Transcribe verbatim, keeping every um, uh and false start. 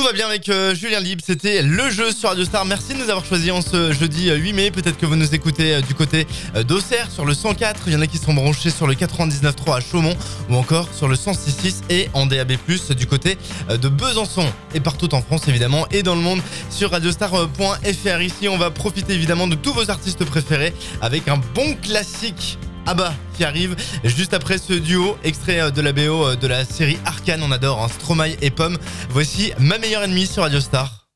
va bien avec euh, Julien Libre, c'était le jeu sur Radio Star. Merci de nous avoir choisis en ce jeudi euh, huit mai. Peut-être que vous nous écoutez euh, du côté euh, d'Auxerre sur le cent quatre. Il y en a qui sont branchés sur le quatre-vingt-dix-neuf virgule trois à Chaumont ou encore sur le cent six virgule six et en D A B plus, du côté euh, de Besançon et partout en France évidemment et dans le monde sur radiostar point f r. Ici, on va profiter évidemment de tous vos artistes préférés avec un bon classique Abba qui arrive juste après ce duo extrait de la B O de la série Arcane. On adore hein, Stromae et Pomme. Voici Ma meilleure ennemie sur Radio Star.